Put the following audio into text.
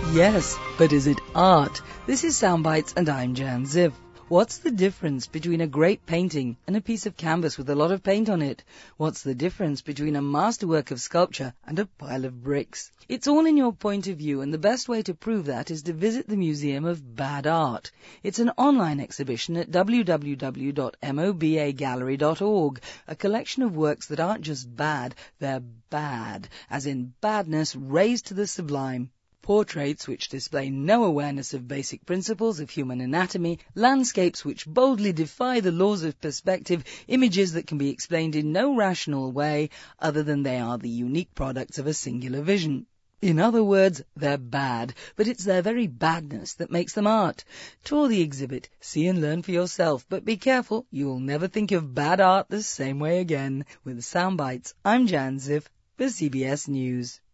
Yes, but is it art? This is Soundbites and I'm Jan Ziv. What's the difference between a great painting and a piece of canvas with a lot of paint on it? What's the difference between a masterwork of sculpture and a pile of bricks? It's all in your point of view, and the best way to prove that is to visit the Museum of Bad Art. It's an online exhibition at www.mobagallery.org, a collection of works that aren't just bad, they're bad, as in badness raised to the sublime. Portraits which display no awareness of basic principles of human anatomy, landscapes which boldly defy the laws of perspective, images that can be explained in no rational way other than they are the unique products of a singular vision. In other words, they're bad, but it's their very badness that makes them art. Tour the exhibit, see and learn for yourself, but be careful, you'll never think of bad art the same way again. With Soundbites, I'm Jan Ziv for CBS News.